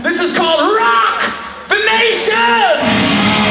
This is called Rock the Nation!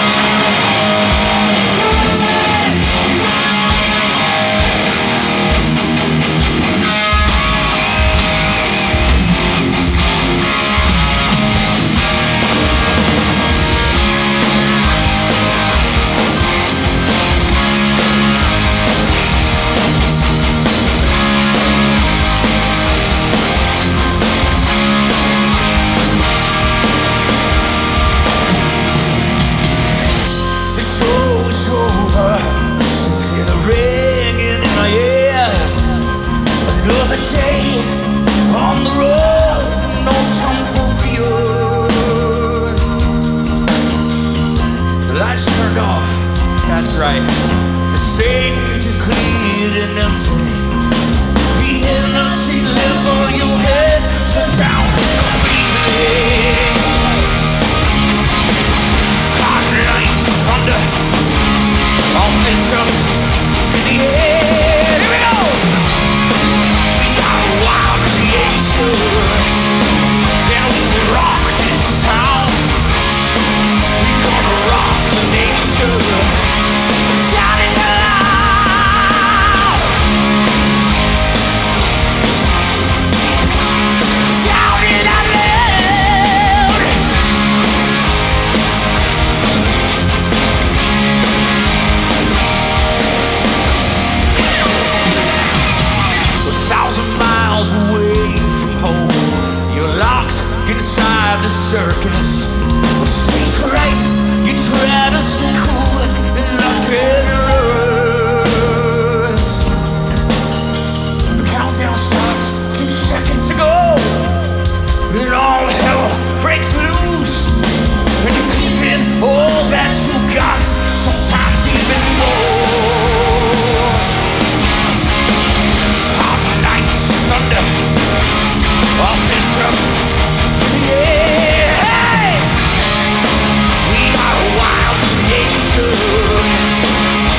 On the road, no time for fear. The lights turned off, that's right. The stage is cleared and empty. The energy level your head turned down completely. Hot lights thunder, all fists up in the air. Here we go! Wild creation, and we rock this town. We gonna rock the nation. Shout it loud. Shout it out loud. 1,000 miles away from home, you're locked inside the circus. Well, stage right, you try to stay cool and not get nervous. The countdown starts, 2 seconds to go, and all hell breaks loose. And you give in all that you got, sometimes even more. Thunder, all fists up, yeah, hey! We are a wild nation,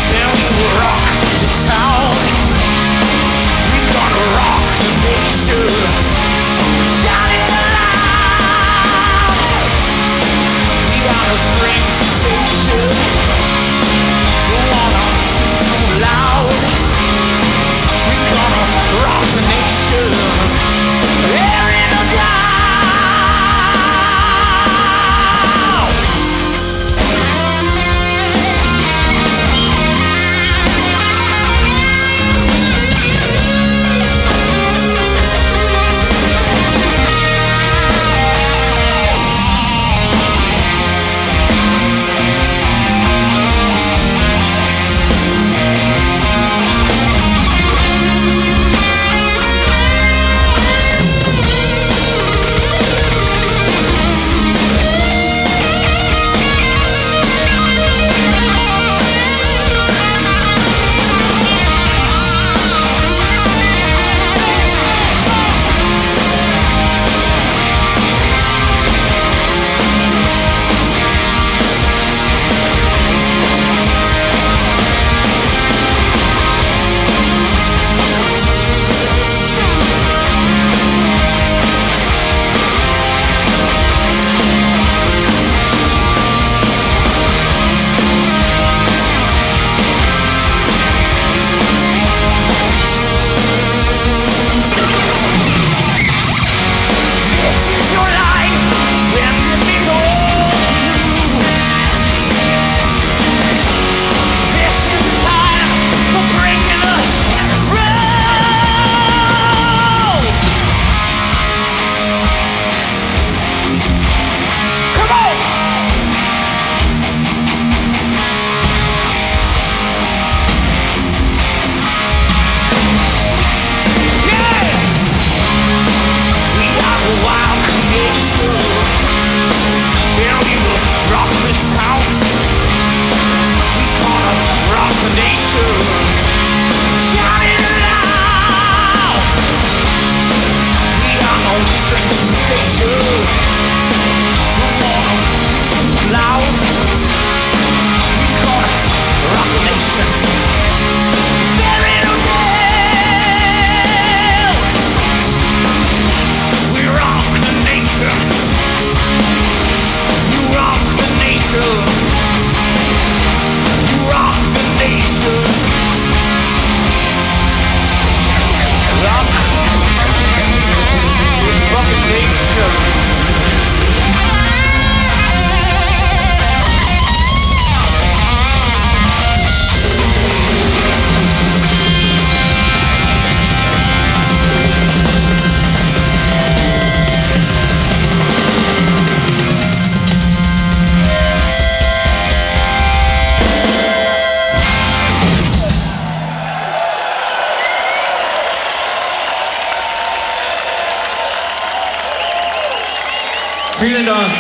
vielen Dank.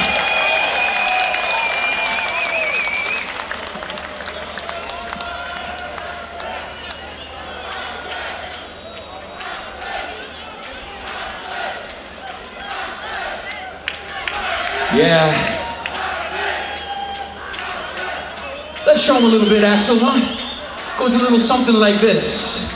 Yeah. Let's show them a little bit, Axel, huh? Goes a little something like this.